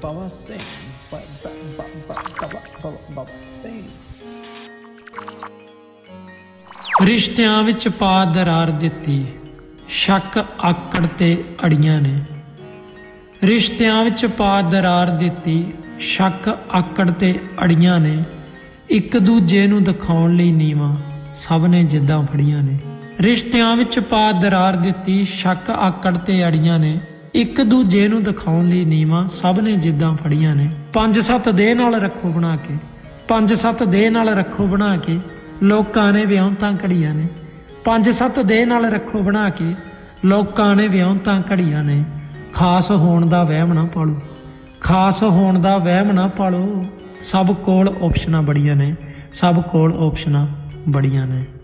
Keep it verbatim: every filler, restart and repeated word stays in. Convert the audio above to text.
ਬਾਵਾ ਸਿੰਘ ਬ- ਬ- ਬ- ਬ- ਬਾਬਾ ਬਾਬਾ ਬਾਬਾ ਸਿੰਘ। ਰਿਸ਼ਤਿਆਂ ਵਿੱਚ ਪਾ ਦਰਾਰ ਦਿੱਤੀ, ਸ਼ੱਕ ਆਕੜ ਤੇ ਅੜੀਆਂ ਨੇ। ਰਿਸ਼ਤਿਆਂ ਵਿੱਚ ਪਾ ਦਰਾਰ ਦਿੱਤੀ, ਸ਼ੱਕ ਆਕੜ ਤੇ ਅੜੀਆਂ ਨੇ। ਇੱਕ ਦੂਜੇ ਨੂੰ ਦਿਖਾਉਣ ਲਈ ਨੀਵਾਂ ਸਭ ਨੇ ਜਿੱਦਾਂ ਫੜੀਆਂ ਨੇ। ਰਿਸ਼ਤਿਆਂ ਵਿੱਚ ਪਾ ਦਰਾਰ ਦਿੱਤੀ, ਸ਼ੱਕ ਆਕੜ ਤੇ ਅੜੀਆਂ ਨੇ। ਇੱਕ ਦੂਜੇ ਨੂੰ ਦਿਖਾਉਣ ਲਈ ਨੀਵਾਂ ਸਭ ਨੇ ਜਿੱਦਾਂ ਫੜੀਆਂ ਨੇ। ਪੰਜ ਸੱਤ ਦੇਹ ਨਾਲ ਰੱਖੋ ਬਣਾ ਕੇ, ਪੰਜ ਸੱਤ ਦੇਹ ਨਾਲ ਰੱਖੋ ਬਣਾ ਕੇ, ਲੋਕਾਂ ਨੇ ਵਿਆਹੁਤਾਂ ਘੜੀਆਂ ਨੇ। ਪੰਜ ਸੱਤ ਦੇਹ ਨਾਲ ਰੱਖੋ ਬਣਾ ਕੇ, ਲੋਕਾਂ ਨੇ ਵਿਆਹੁਤਾਂ ਘੜੀਆਂ ਨੇ। ਖਾਸ ਹੋਣ ਦਾ ਵਹਿਮ ਨਾ ਪਾਲੋ, ਖਾਸ ਹੋਣ ਦਾ ਵਹਿਮ ਨਾ ਪਾਲੋ। ਸਭ ਕੋਲ ਓਪਸ਼ਨਾਂ ਬੜੀਆਂ ਨੇ, ਸਭ ਕੋਲ ਓਪਸ਼ਨਾਂ ਬੜੀਆਂ ਨੇ।